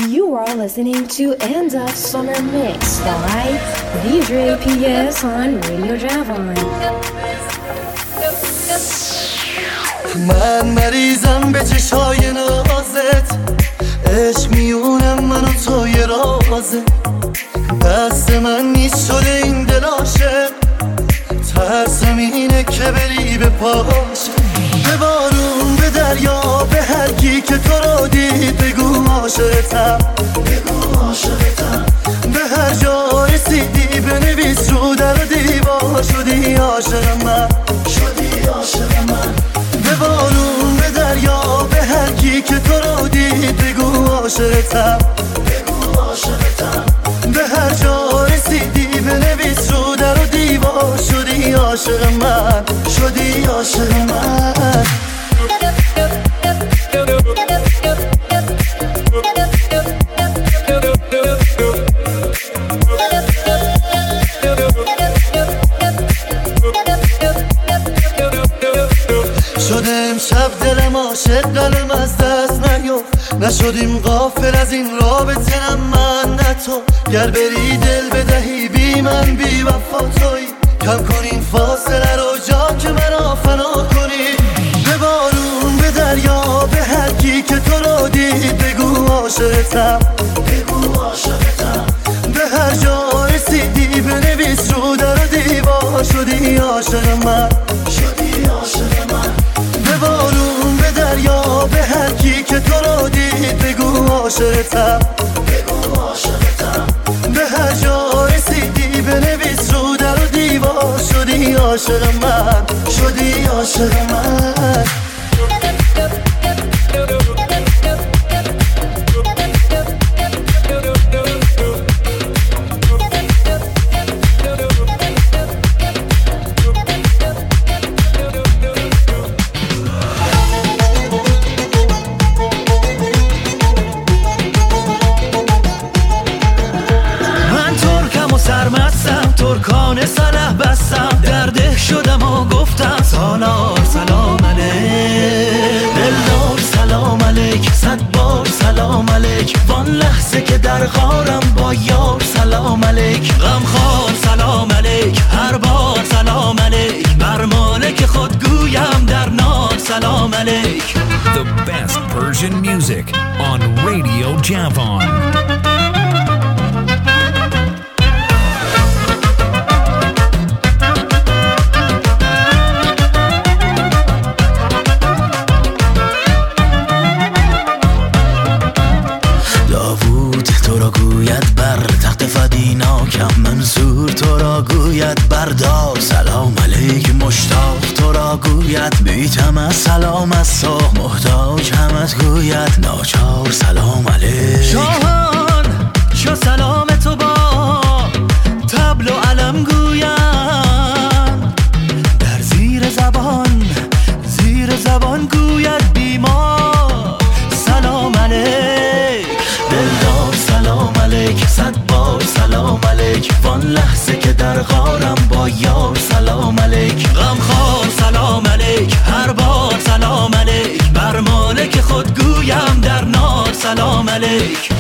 You are listening to End of Summer Mix by DJ PS on Radio Javon. من مریضم به چشای نازت، عشق میونم من و توی رازه، دست من نیست شده این دل عاشق، ترسم اینه که بری به پاش، به بارون به دریا به هر کی که تو رو دید بگو عاشقتم، بگو عاشقتم، به هر جا رسیدی بنویس رو در دیوار شدی عاشق من، شدی عاشق من، به بارون به دریا به هر کی که تو رو دید بگو عاشقتم، بگو عاشقتم، به هر جا رسیدی بنویس رو در دیوار شدی عاشق من، شدی عاشق من. شدم شب دلم عاشق قلم از دست نیفت، نشدیم غافل از این رابطه من نه تو، گر بری دل بدهی بی من بی وفا تویی، کم کن این فاصله رو جا که مرا فنا کنی، به بارون به دریا به هر کی که تو رو دید بگو عاشقتم، بگو عاشقتم، به هر جا رسیدی بنویس رو در دیوار شدی عاشق من، شدی عاشق من، به بارون به دریا به هر کی که تو رو دید بگو عاشقتم، بگو عاشقتم، به هر جا رسیدی بنویس رو در دیوار شدی عاشق من، شدی عاشق من. ترکان سلح بستم درده شدم و گفتم سالار سلام علیک، دلدار سلام علیک، 100 بار سلام علیک، وان لحظه که در غارم با یار سلام علیک، غمخوار سلام علیک، هر بار سلام علیک، بر مالک خود گویم در نار سلام علیک. The best Persian music on Radio Javon. منصور تو را گوید بردار سلام علیک، مشتاق تو را گوید بیتم از سلام از تو، محتاج همت گوید ناچار سلام علیک. شاهان شو سلام تو با طبل و علم گویم، در زیر زبان گوید بیمار سلام علیک، دلدار سلام علیک، 100 بار سلام علیک، وان لحظه که در غارم با یار سلام علیک، غمخوار سلام علیک، هر بار سلام علیک، بر مالک خود گویم در نار سلام علیک.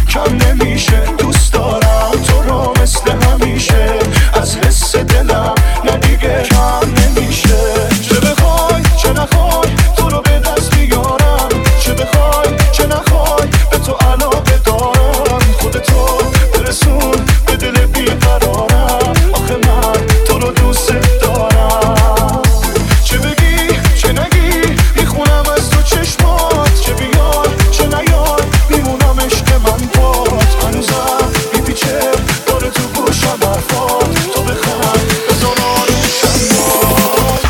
دوست دارم تو رو مثل همیشه، از حس دلم نه دیگه کم نمیشه. چه بخوای چه نخوای تو رو به دست بیارم، چه بخوای چه نخوای به تو علاقه دارم. خودتو برسون به دل بیقرارم، آخه من تو رو دوست دارم. چه بگی چه نگی میخونم از تو چشمات، چه بیار چه نیار میمونم عشق من باد. هنوزم میپیچه داره تو گوشم حرفات، تو بخند بزن آروشم باد.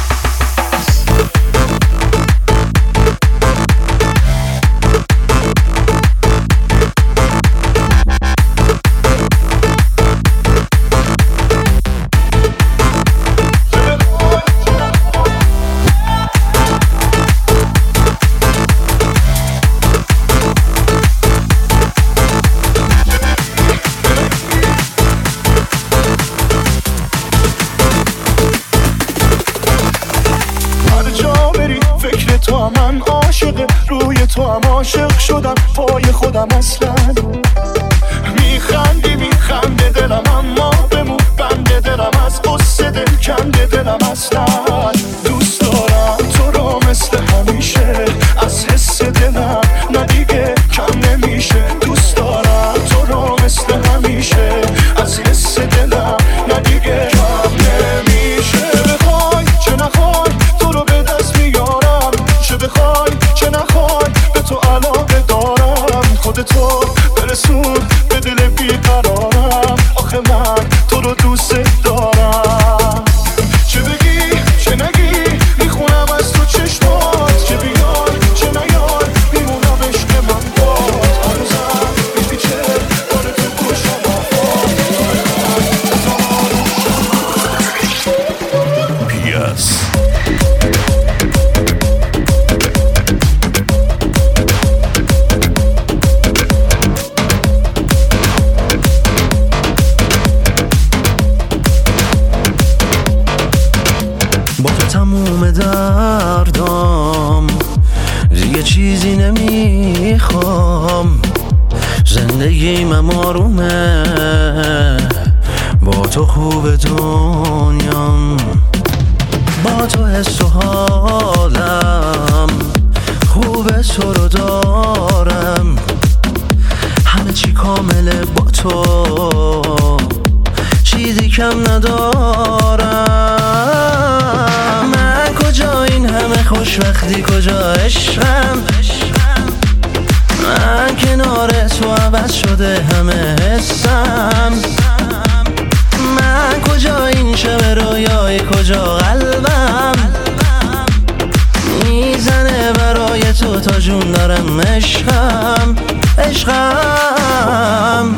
من عاشق روی تو هم عاشق شدم پای خودم اصلا. میخندی میخنده دلم اما بمون بنده دلم، از قصه دل کنده دلم اصلا. دوست دارم تو رو مثل همیشه، از حس دلم نه دیگه کم نمیشه. دوست دارم تو رو مثل همیشه، از حس دلم نه دیگه کم نمیشه. بخوای چه نخوای تو رو به دست میارم، چه بخوای چه نخوای به تو علاقه دارم. خودتو برسون به دل بیقرارم، آخه من تو رو دوست دارم. چه بگی چه نگی میخونم از تو چشمات، چه بیار چه نیار میمونم عشق من باد. هنوزم میپیچه داره تو گوشم حرفات، PS. با تو تموم دردام دیگه چیزی نمیخوام، زندگیم آرومه با تو خوب دنیام. با تو حس و حالم خوبه تو رو دارم، همه چی کامله با تو چیزی کم ندارم. من کجا این همه خوشبختی کجا عشقم، من کنار تو عوض شده همه حسم. من کجا این شب رویای کجا قلبم میزنه برای تو تا جون دارم عشقم عشقم.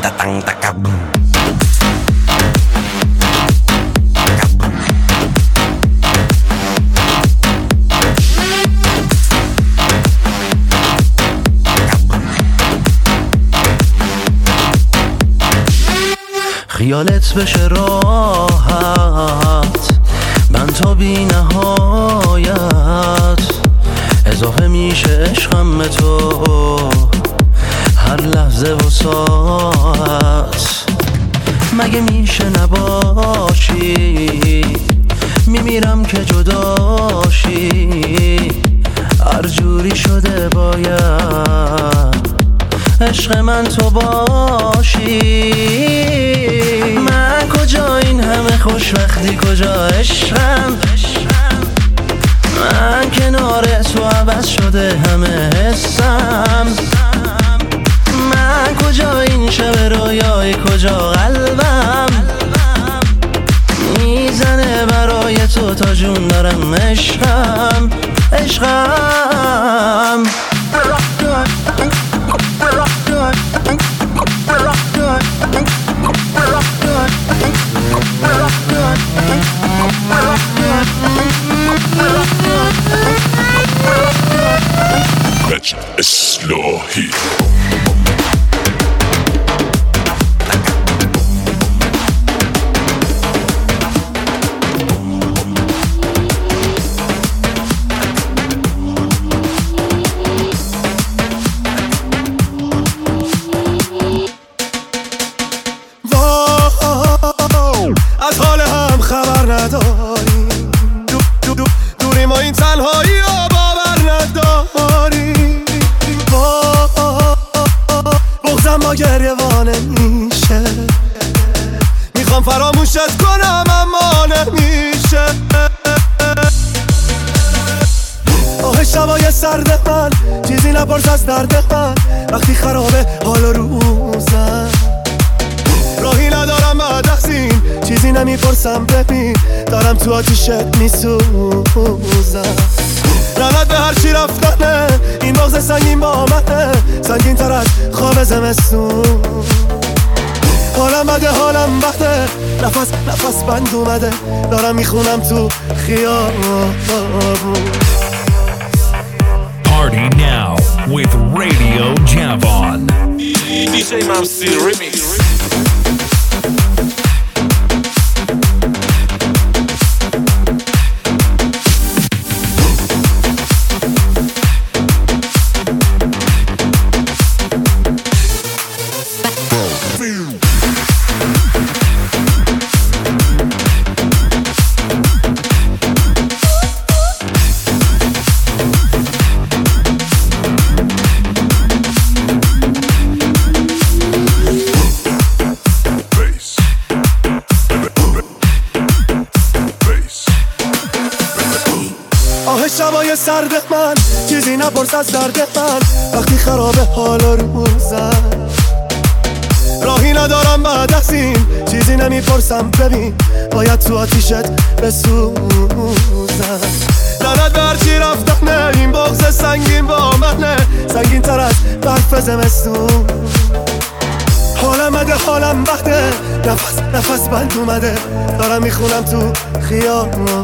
خیالت بشه راحت من تا بی نهایت، اضافه میشه عشقم به تو هر لحظه و ساعت. مگه میشه نباشی میمیرم که جداشی، هر جوری شده باید عشق من تو باشی. من کجا این همه خوشبختی کجا عشقم، من کنار تو عوض شده همه حسم. من کجا این شب رویای کجا قلبم میزنه برای تو تا جون دارم عشقم عشقم. مجد اصلاحی نداری، دوری ما این تنهایی رو باور نداری. بغضم با گریوانه میشه، میخوام فراموشت کنم اما نمیشه. آه شبای سرد من، چیزی نپرس از درد من، وقتی خرابه حال روزم. راهی ندارم بعد از این، چیزی نمیپرسم ببین، دارم تو آتیشت میسوزم. لعنت به هر چی رفتنه، این بغض سنگین با منه، سنگین تر از خواب زمستون. حالم بده حالم بده، نفس بند اومده، دارم میخونم تو خیابون. Party now with Radio Javon. DJ Mamsi Remix. شبای سرد من، چیزی نپرس از درد من، وقتی خرابه حال روزم. راهی ندارم بعد از این، چیزی نمیپرسم ببین، باید تو آتیشت بسوزم. لعنت به هر چی رفتنه، این بغض سنگین با منه، سنگین تر از برف زمستون. حالم بده حالم بده، نفس بند اومده، دارم میخونم تو خیابون.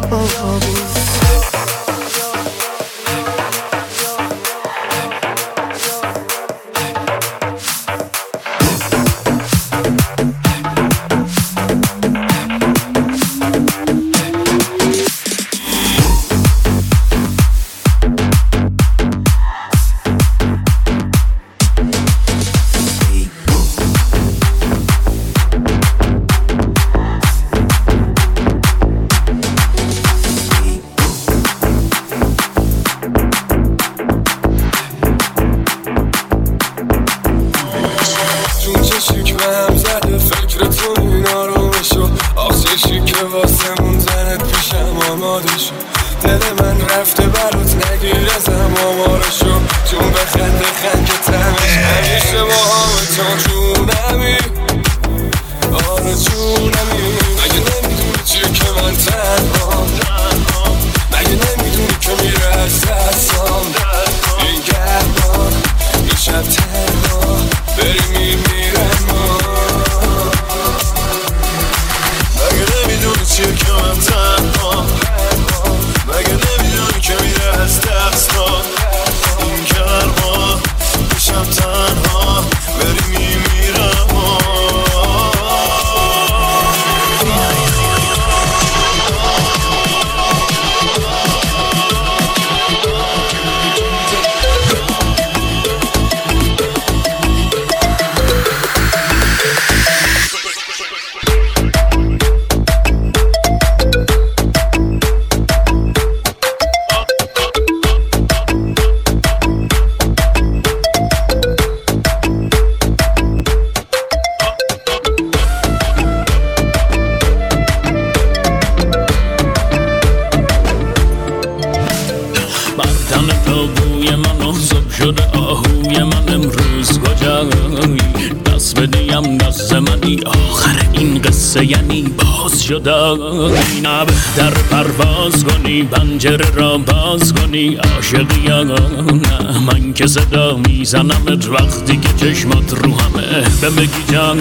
یعنی باز شدنی، نبه در پرواز کنی، پنجره را باز کنی، عاشقی یا نه. من که صدا میزنمت وقتی که چشمات رو همه بمگی جان.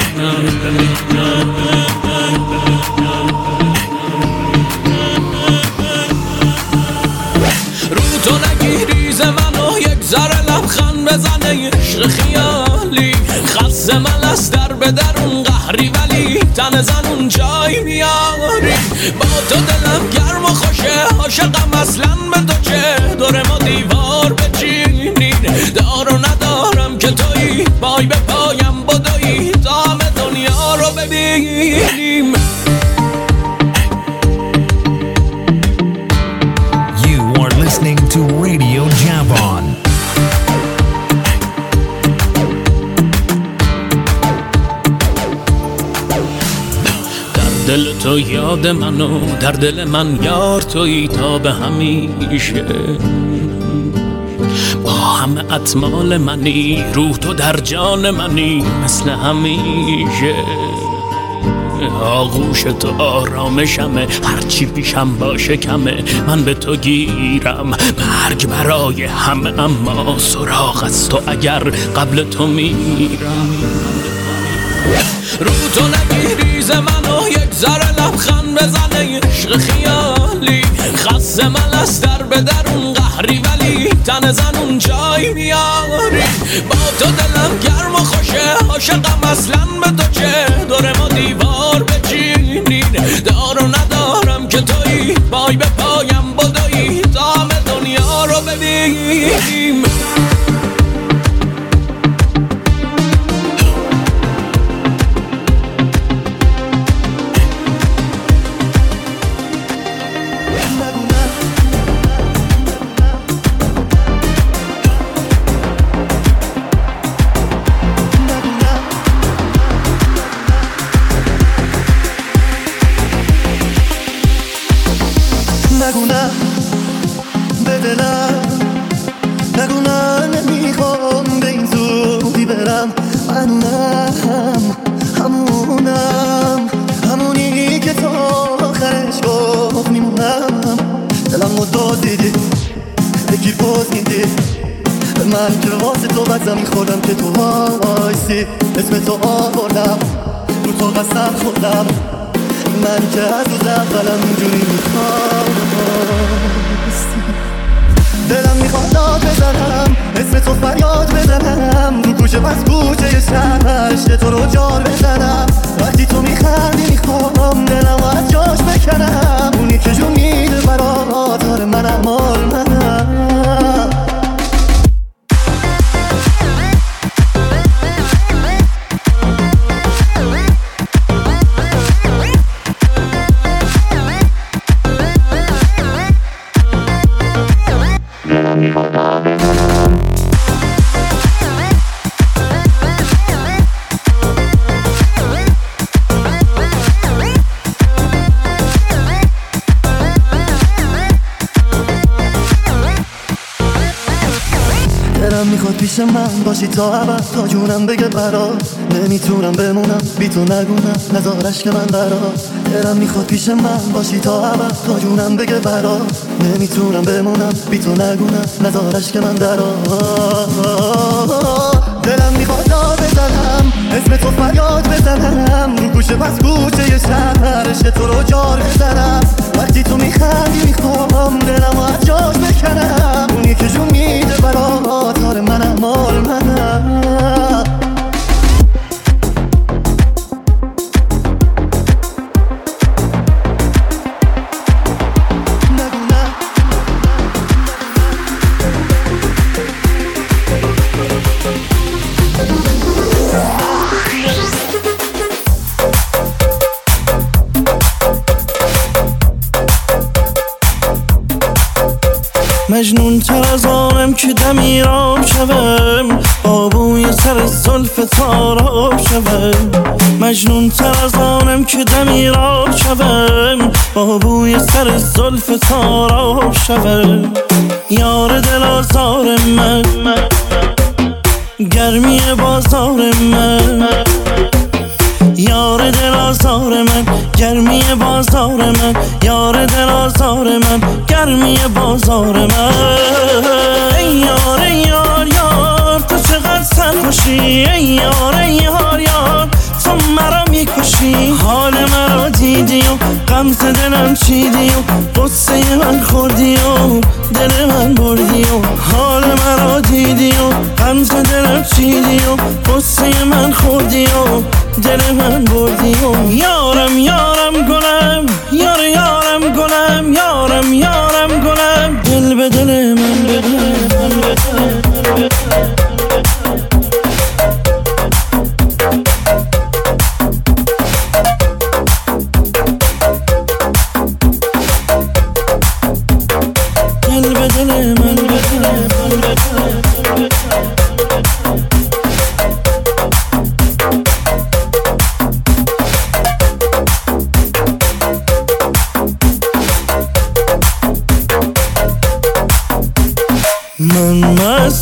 رو تو نگیریز منو یک ذره لبخند بزنه، عشق خیالی خسته من از در به درون قهری، ولی تن زنون جای میاری. با تو دلم گرم و خوشه، عاشقم اصلا به تو چه، دور ما دیوار بچینین، دار و ندارم که تویی، پای به پایم بدویی تا همه دنیا رو ببینیم. یاد من و در دل من یار تویی تا به همیشه. با همه اطمال منی، روح تو در جان منی مثل همیشه. آغوش تو آرامشمه، هرچی پیشم باشه کمه، من به تو گیرم. مرگ برای همه اما سراغ از تو اگر قبل تو میرم. رو تو نمیریزه منو یک ذره لبخند بزنه، عشق خیالی خسته من از در به درون قهری، ولی تن زنون جای میاری. با تو دلم گرم و خوشه، عاشقم اصلا به تو چه، دور ما دیوار بچینین، دار و ندارم که تویی، پای به پایم بدویی تا همه دنیا رو ببینیم. زمین خوردم که تو وایسی، اسم تو آوردم رو تو قسم خوردم، من که از روز اولم اینجوری میخواستی. دلم میخواد داد بزنم، اسم تو فریاد بزنم، رو کوچه پس کوچه شهر عشق تو رو جار بزنم. وقتی تو میخندی میخوام دلم از جاش بکنم، اونی که جون میده برات آره منم مال منم. میخواد پیش من باشی تا ابد، تا جونم بگه برات نمیتونم بمونم بی تو، نگونم نذارش که من برات. دلم میخواد پیش من باشی تا ابد، تا جونم بگه برات نمیتونم بمونم بی تو، نگونم نذارش که من برات. دلم میخواد داد بزنم، اسم تو فریاد بزنم، رو کوچه پس کوچه شهر عشق تو رو جار بزنم. وقتی تو میخندی میخوام دلم از جاش بکنم، اونی که جون میده برات آره منم مال منم. مجنون تر از آنم که دمیرام شوم، با بوی سر زلف تاراب شوم. مجنون تر از آنم که دمیرام شوم، با بوی سر زلف تاراب شوم. یار دل آزار من، گرمی بازار من، یار دل آزار من، گرمی بازار من، یار دل آزار من، گرمی بازار من. ای یار ای یار یار تو چقدر سرخوشی، ای یار ای یار یار تو مرا میکشی. حال مرا دیدی و غمزه دلم چیدی و قصه من خوردی و دل من بردی و حال مرا دیدی و غمزه دلم چیدی و قصه من خوردی و دل من بردی و یارم یارم گلم، یار یارم گلم، یارم یارم گلم، دل به دل من بده.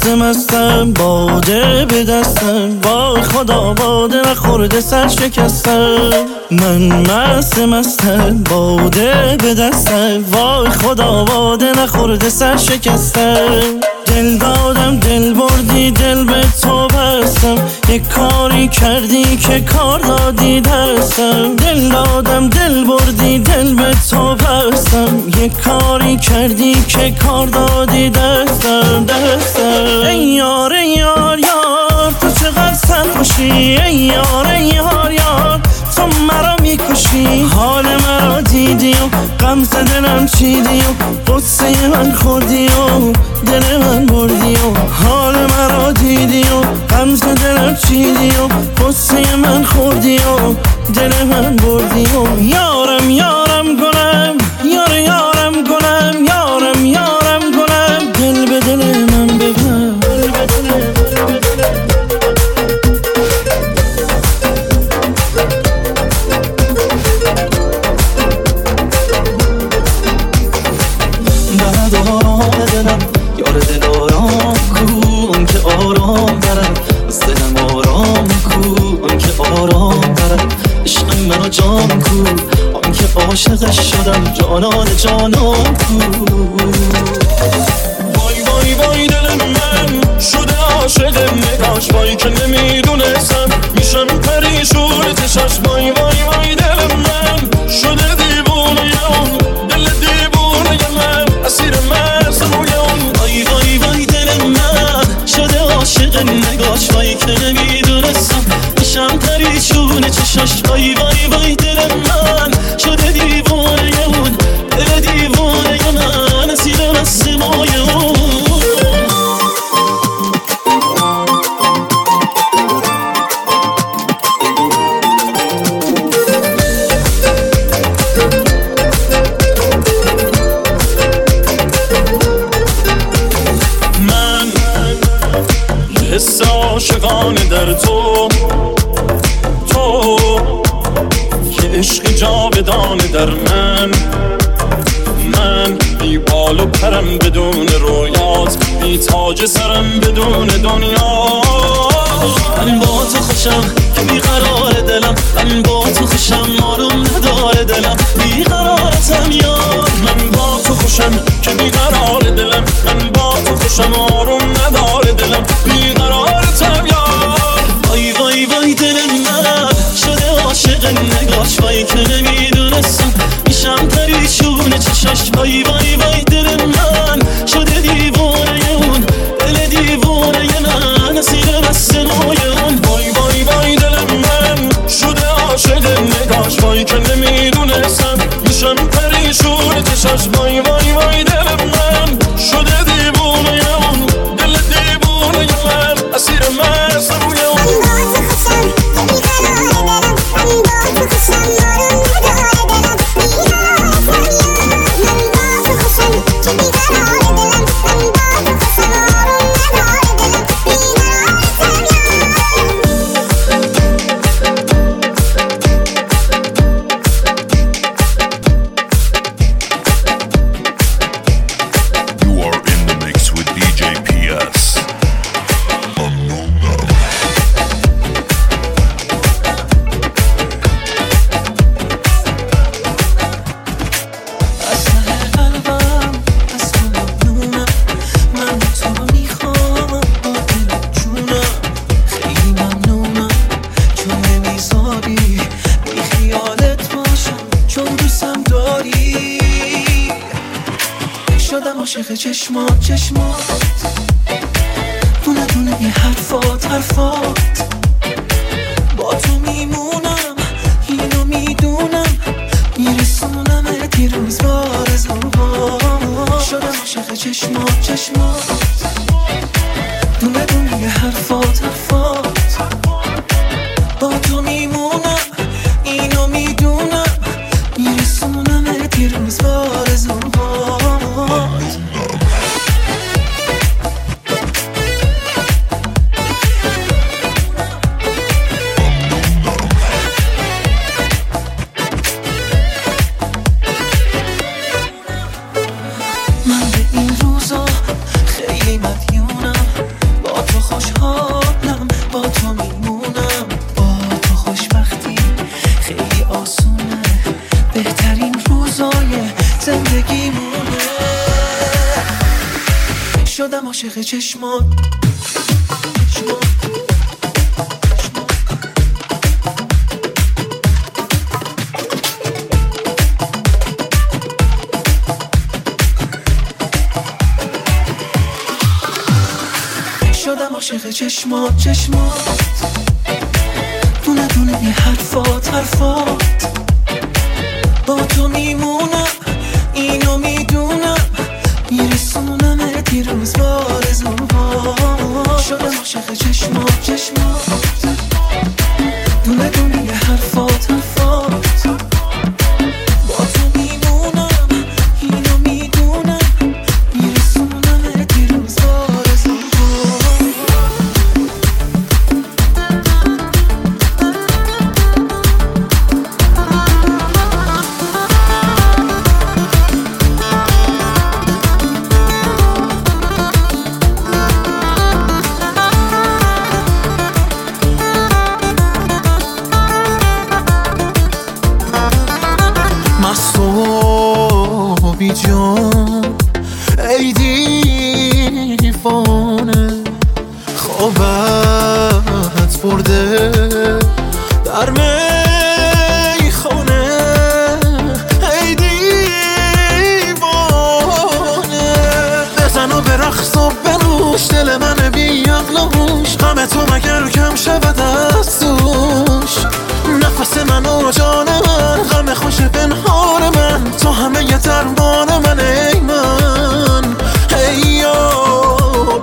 مستم باده به دستم، وای خدا باده نخورده سر شکستم. من مستم باده به دستم، وای خدا باده نخورده سر شکستم. دل دادم دل بردی دل به تو بستم، یک کاری کردی که کار دادی دستم. دل دادم دل بردی دل به تو بستم، یک کاری کردی که کار دادی دستم. ای یار ای یار یار تو چقدر سرخوشی، ای یار ای یار یار تو مرا میکشی. حال مرا دیدی و غم ز دلم چیدی و قصه من خوردی و دل من بردی و حال مرا دیدی و غم ز دلم چیدی و قصه من خوردی و دل من بردی و یارم یارم گلم یار یارم گلم یارم یارم گلم دل به دل من ببن. یار دل آرام کو اون که آرام برد، از دلم آرام کو اون که آرام برد. عشق منو جام کو اون که عاشقش شدم، جانان جانان کو. وای وای وای دل من شده عاشق نگاش، وای که نمیدونستم میشم پریشون چشاش. وای وای وای دل من شده دیوونه اون دل دیوونه من، اسیر مست روی اون. وای وای وای دل من شده عاشق نگاش، وای که نمیدونستم میشم پریشون چشاش. وای وای وای دل من شده دیوونه اون دل دیوونه من، اسیر مست روی اون. حس عاشقانه در تو، تو که عشق جاودانه در من. من بی بال و پرم بدون رویات، بی تاج سرم بدون دنیا. من با تو خوشم که بی قرار دلم، من با تو خوشم آروم نداره دلم، بی قرارتم یار. من با تو خوشم که بی قرار دلم، من با تو خوشم آروم نداره دلم، بی قرارتم یار. وای وای وای دل من شده عاشق نگاش، وای که نمیدونستم میشم پریشون چشاش. وای وای وای دل من شده دیوونه اون دل دیوونه من، اسیر مست روی اون. وای وای وای دل من شده عاشق نگاش، وای که نمیدونستم میشم پریشون چشاش. وای وای وای دل من شده دیوونه اون دل دیوونه من، اسیر مست روی اون. عاشق چشمات چشمات، دونه دونه این حرفات حرفات. با تو میمونم اینو میدونم، میرسونم یه روز بارزوها. شدم عاشق چشمات چشمات، دونه دونه یه حرفات حرفات. با تو میمونم اینو میدونم، میرسونم یه روز بارزوها. زندگیمونه. شدم عاشق چشمات شدم عاشق چشمات دونه دونه یه حرفات با تو میمونم اینو میدونم میرسونم دیروز بارزوها. شدم عاشق چشمات دونه دونه یه حرفات با تو میمونم اینو میدونم میرسونم دیروز مصطوبی جان ای دیوانه خوابت برده در میخانه ای دیوانه بزن و برقص و بنوش دل من بی عقل و هوش غم تو مگر کم شود از دوش نفس من و جان من غم خوش پنهان من تو همه ی درمان من ای من ای یو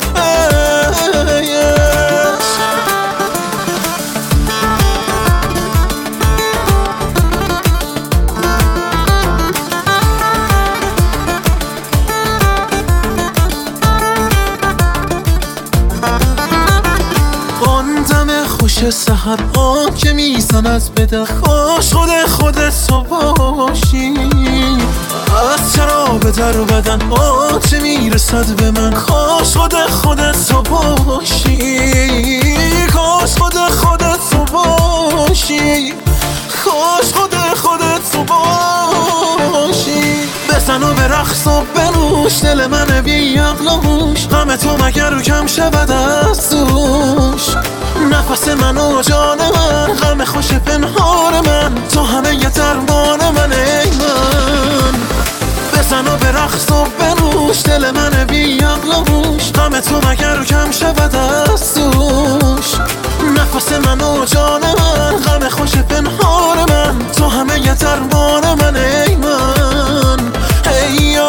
خوش سحر آن که میزند به در خوش خودت تو باشی از شراب در بدن آن چه میرسد به من کاش خودت تو باشی کاش خودت تو باشی کاش خودت تو باشی بزن و برقص و بنوش دل من بی عقل و هوش غم تو مگر کم شود از دوش نفس من و جان من غم خوش پنهان من تو همه ی درمان من ای من بزن و برقص و بنوش دل من بی عقل و هوش غم تو مگر کم شود از دوش نفس من و جان من غم خوش پنهان من تو همه ی درمان من ای من ای یو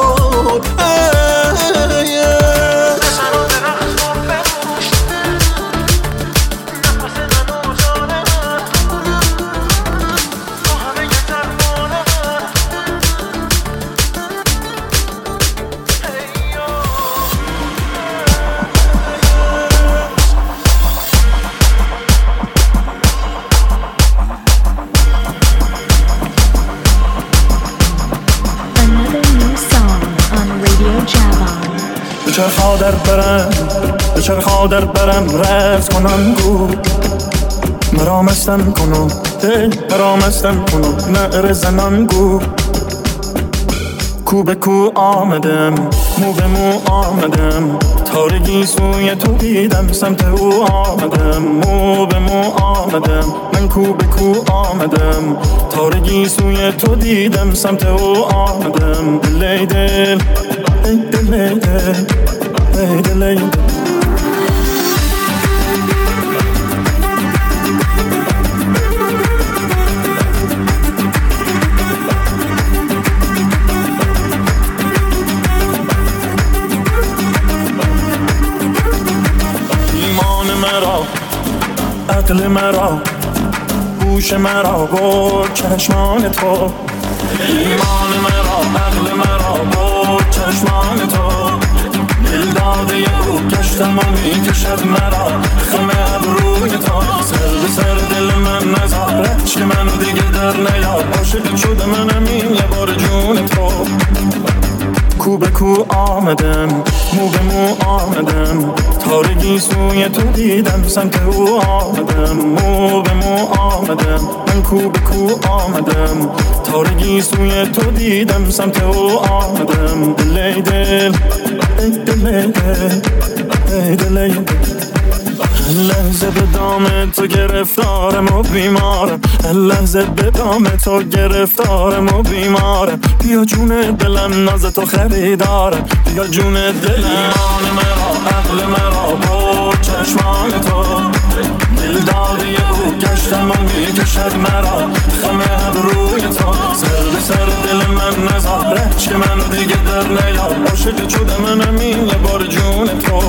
بچرخا در برم رفت کنم گو مرا مستم کنم مرا مستم کنم نعره زنم گو کو به کو آمدم مو به مو آمدم تارگی سوی تو دیدم سمت او آمدم مو به مو آمدم من کو به کو آمدم تارگی سوی تو دیدم سمت او آمدم دل دل دل دل دل عقل مرا گوش مرا برد چشمان تو ایمان مرا عقل مرا برد چشمان تو دل داده او گشتم و میکشد مرا خم ابروی تو سر به سر دل من نزار عشق منو دیگه در نیار عاشق شده منم این یه بار جون تو کو به کو آمدم، مو به مو آمدم، تارگی سوی تو دیدم، سمت او آمدم، مو به مو آمدم، من کو به کو آمدم، تارگی سوی تو دیدم، سمت او آمدم. دلی دل ای دلی دل ای دلی دل، لحظه به دام تو گرفتارم و بیمارم، لحظه به دام تو گرفتارم و بیمارم. بیا جون دلم ناز تو خریدارم، بیا جون دل ایمان مرا عقل مرا با چشمان تو، دل دادی او گشتم و میکشد مرا خم ابروی تو. سر به سر دل من نزاره چه من دیگه در نیار، عاشق شدم منم این یه بار جون تو.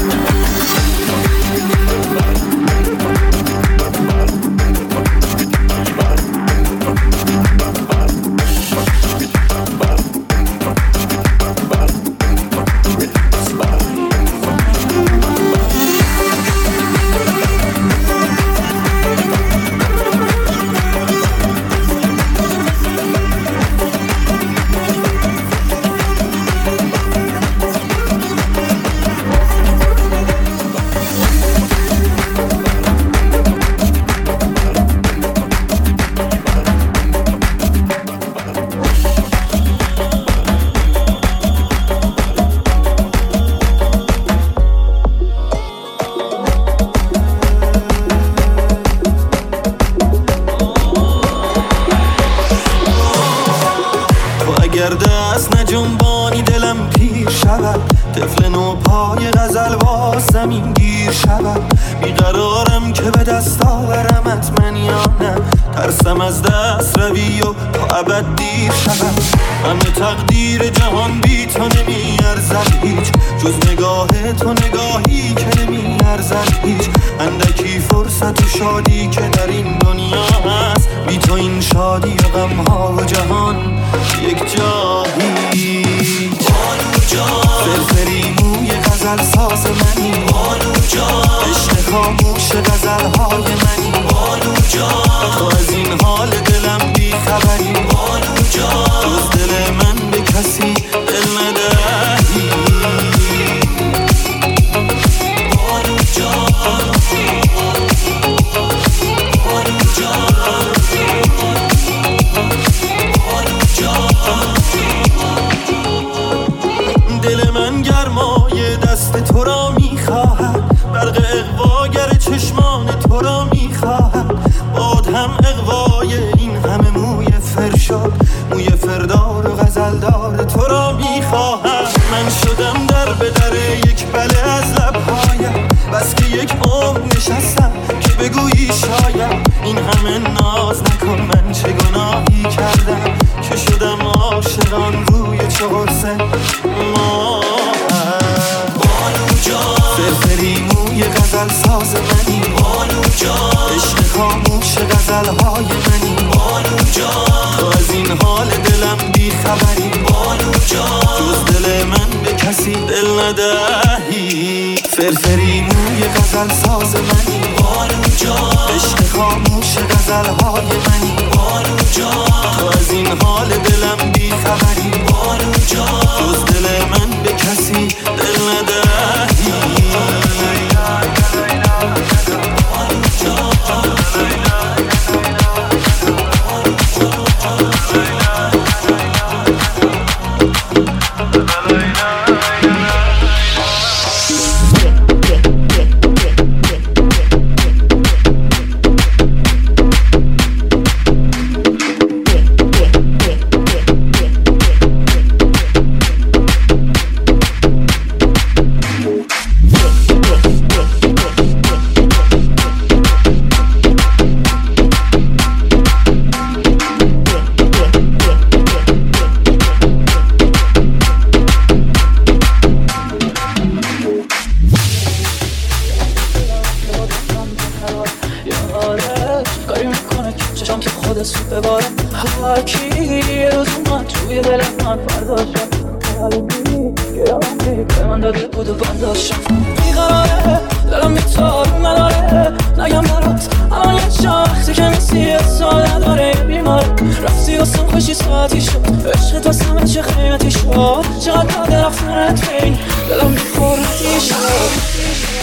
فرفری موی غزل ساز منی بانو جان، عشق خاموش غزلهای منی بانو جان، تو از این حال دلم بی خبری بانو جان، جز دل من به کسی دل ندهی بانو جان. نگم برات الان یه وقتی که نیستی سال نداره بیمار رفتی واسم خوشی ساعتی شد عشقت واسم چه قیمتی شد چقدر بعد رفتنت بین دلم بی‌خورتی شد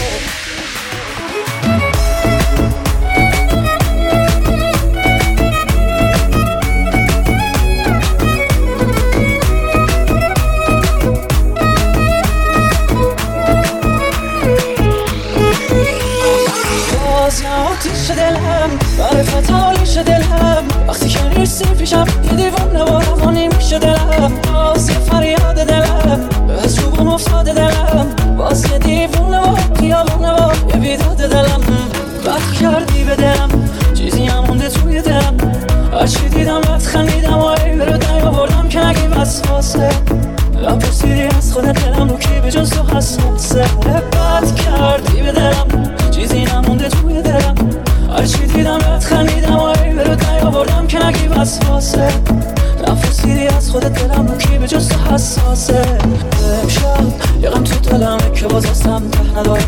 برای فتالیش دلم وقتی که نیستی پیشم یه دیوونه و روانی میشه دلم باز یه فریاد دلم از روبم افتاده دلم باز یه دیوونه و خیالونه و یه بیداد دلم وقت کردی به دلم چیزی هم مونده توی دلم هرچی دیدم بهت خندیدم و ای رو نیاوردم که نگی وسواسه پرسیدی از خودت دلم رو کی به جز تو حساسه بد کردی به دلم چیزی نمونده توی دلم هرچی دیدم بهت خندیدم و ای برات نیاوردم که نگی وسواسه نپرسیدی از خودت دلم رو کی به جز تو حساسه امشب یه غم تو دلمه که باز هستم ته نداره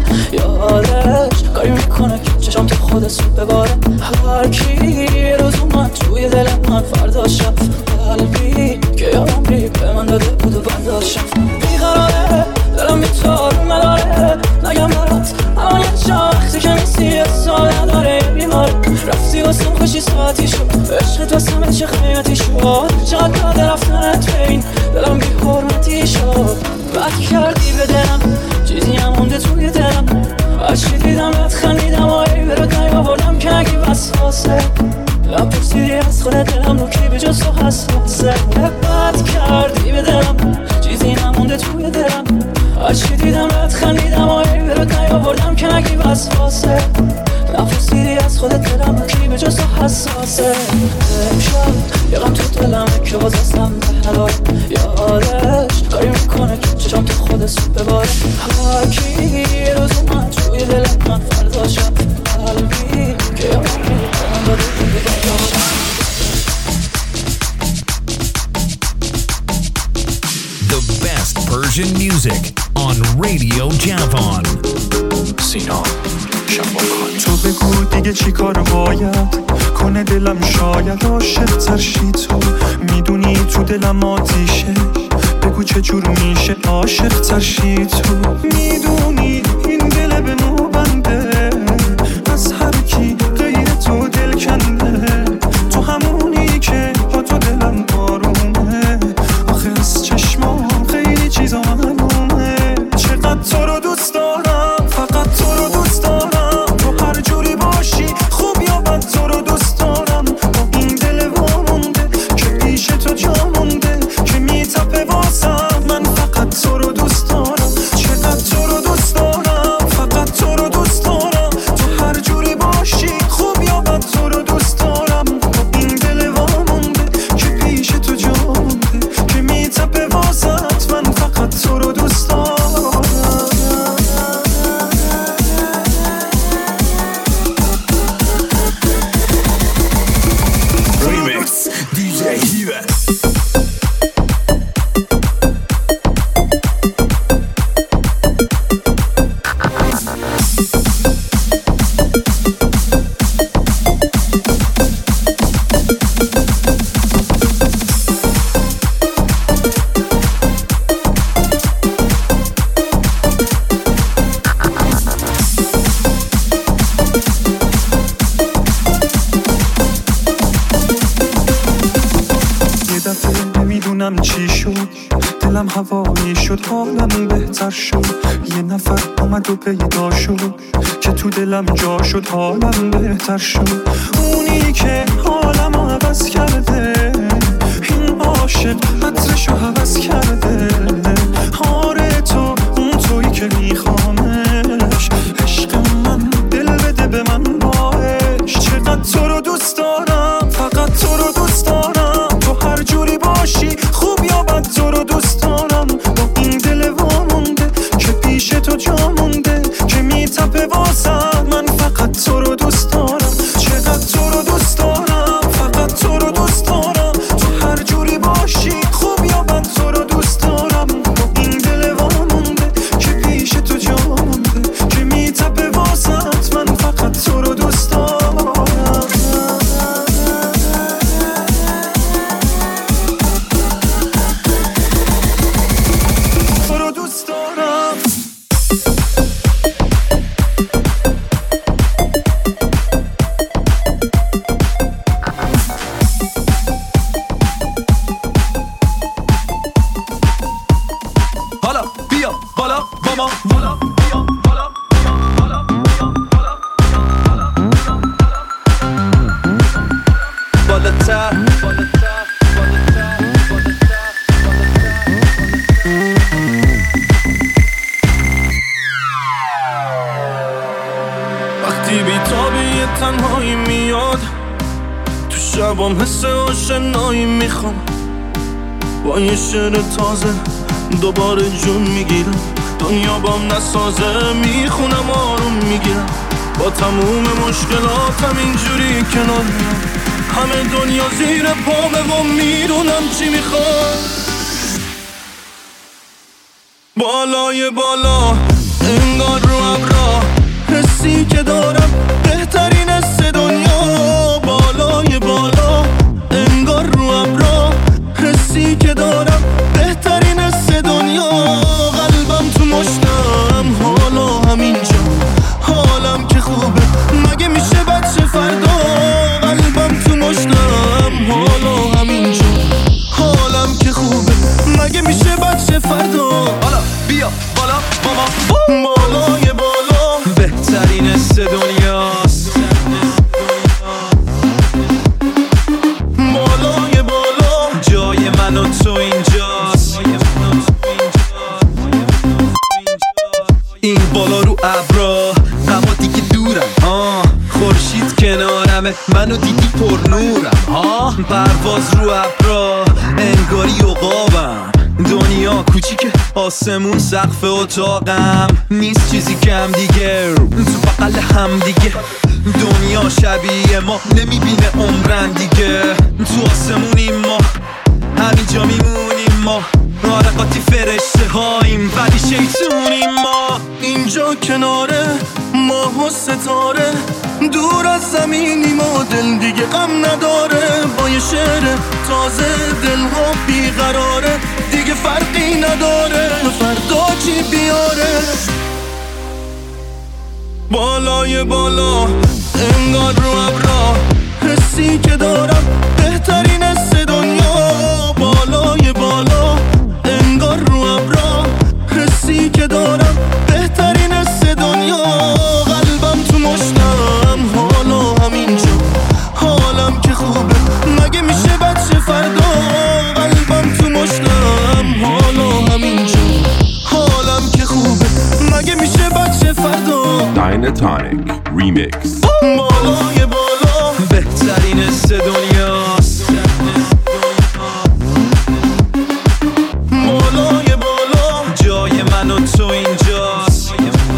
یادش کاری میکنه که چشم تو خود سوب بباره هر کی روز اومد توی دل من فردا شب قلبی که یادم به من داده بود و برداشتم بیقراره دلم بیتار مداره نگم برات الان یه وقتی که نیستی یه سال نداره بیمار رفتی واسم خوشی ساعتی شد عشقت واسم چه قیمتی شد چقدر بعد رفتنت بین دلم بی‌حرمتی شد وقتی کردی به دلم چیزی هم مونده توی دلم هرچی دیدم بهت خندیدم و ای برات نیاوردم که نگی وسواسه نپرسیدی از خودت دلم رو کی به جز تو حساسه بد کردی به دلم چیزی نمونده توی دلم هرچی دیدم بهت خندیدم و ای برات نیاوردم که نگی وسواسه نپرسیدی از خودت دلم رو کی به جز تو حساسه امشب یه غم تو دلمه که باز هستم ته نداره یادش کاری میکنه که چشم تو خود سوب بباره هر کی روز اومد توی دل من فردا شب قلبی که یادم من داده بود و برداشتم The best Persian music on Radio Javon. سینا تو بگو دیگه چی کار باید کنه دلم شاید عاشق ترشی تو میدونی تو دلم آتیشه بگو چه جور میشه عاشق ترشی تو میدونی این دل به نو بنده از هر کی غیر تو دل کنده تو همونی که با تو دلم آرومه آخه از چشمام خیلی چیزا معلومه چقدر تو رو دوست دارم فقط تو رو دوست دارم تو هر جوری باشی خوب یا بد تو رو دوست دارم با این دل وامونده که پیش تو جا مونده که میتپه واسم من فقط تو رو دوست دارم چقدر تو رو دوست دارم فقط تو رو دوست دارم تو هر جوری باشی خوب یا بد تو رو دوست دارم با این دل وامونده که پیش تو جا مونده که میتپه واسط من فقط تو رو دوست دارم چی شد دلم هوایی شد حالم بهتر شد یه نفر اومد و پیدا شد که تو دلم جا شد حالم بهتر شد اونی که حالم رو عوض کرده این عاشق عطرشو حوض کرده آره تو اون تویی که میخوامش عشق من دل بده به من باش چقدر تو رو دوست دارم فقط تو رو دوست دارم تو هر جوری باشی خوب یا بد تو رو دوست دارم با این دل وامونده که پیش تو جا مونده که میتپه واسم من فقط تو رو دوست دارم چقدر تو رو دوست دارم فقط تو رو دوست دارم تو هر جوری باشی خوب میخوام حس آشنایی میخوام، با یه شعر تازه دوباره جون میگیرم. دنیا بام نسازه میخونم آروم میگیرم، با تموم مشکلاتم اینجوری کنار میام. همه دنیا زیر پامه و میدونم چی میخوام. بالای بالا انگار رو ابرا، حسی که دارم بهترین حس دنیا. بالای بالا انگار رو ابرا، حسی که دارم بهترین حس دنیا. قلبم تو مشتم حالا همینجا، حالم که خوبه مگه میشه بچه فردا. قلبم تو مشتم حالا همینجا، حالم که خوبه مگه میشه بچه فردا. حالا بیا بالا ماما، بالای بالا بهترین حس دنیاست. بالای بالا جای من و تو اینجاست. این بالا رو ابرا، اما دیگه دورم. خورشید کنارمه، منو دیدی پر نورم. پرواز رو ابرا، انگاری عقابم. دنیا کوچیکه، آسمون سقف اتاقم. نیست چیزی کم دیگه، تو بغل هم دیگه. دنیا شبیه ما نمیبینه عمرن دیگه. تو آسمونیم ما، همینجا میمونیم ما. آره قاطی فرشته هاییم ولی شیطونیم ما. اینجا کناره ماه و ستاره، دور از زمینیم و دل دیگه غم نداره. با یه شعر تازه دلها بیقراره، دیگه فرقی نداره فردا چی بیاره. بالای بالا انگار رو ابرا، حسی که دارم بهترین حس دنیا. بالای بالا انگار رو ابرا، حسی که دارم بهترین حس دنیا. قلبم تو مشتم حالا همینجا، حالم که خوبه مگه میشه بچه فردا. قلبم تو مشتم حالا همینجا، حالم که خوبه مگه میشه بچه فردا. Dynatonic Remix. بالای بالا بهترین حس دنیاست. بالای بالا جای من و تو اینجاست.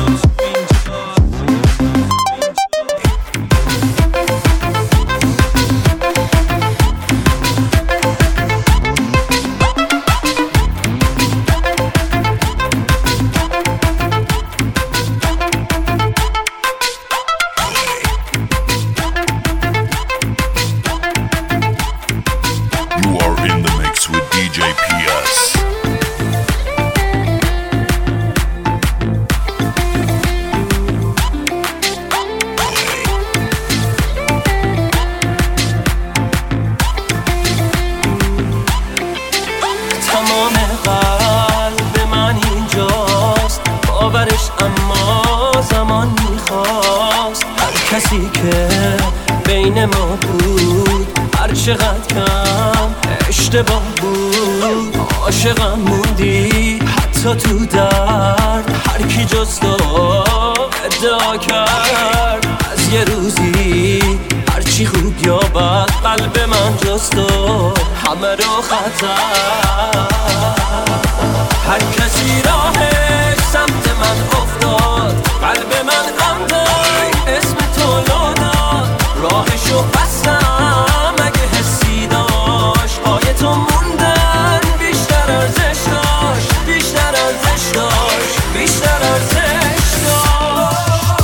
کسی که بین ما بود هر چقدر کم اشتباه بود. عاشقم موندی حتی تو درد، هر کی جز تو ادعا کرد از یه روزی هرچی خوب یا بد قلب من جز تو همه رو خطر. هر کسی راهش سمت من افتاد، قلب من غم داد اسم تو لو داد. راهشو بستم اگه حسی داشت، پای تو موندن بیشتر ارزش داشت، بیشتر ارزش داشت، بیشتر ارزش داشت.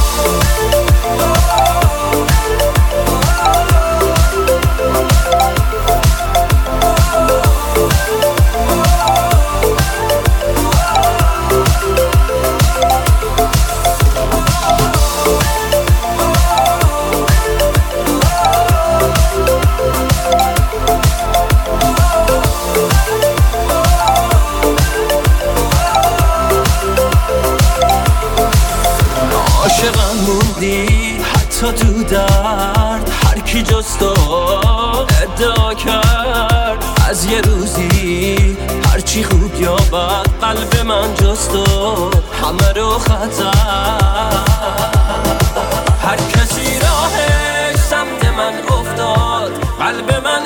عاشقم موندی حتی تو درد، هر کی جز تو ادعا کرد از یه روزی هرچی خوب یا بد قلب من جز تو همه رو خطر. هر کسی راهش سمت من افتاد، قلب من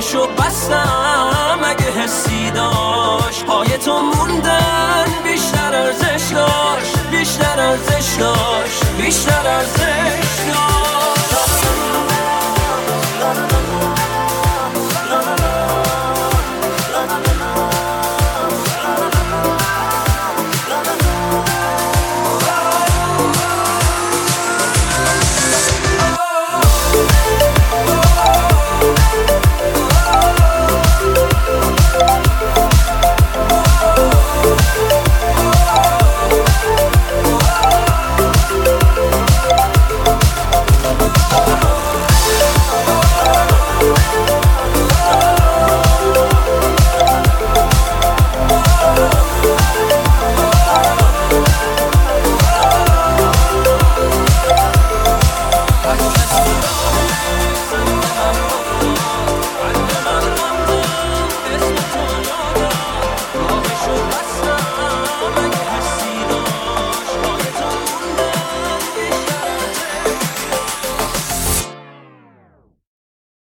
چشو بستم اگه حسی داشت پای تو موندن بیشتر ارزش داشت بیشتر ارزش داشت بیشتر ارزش داشت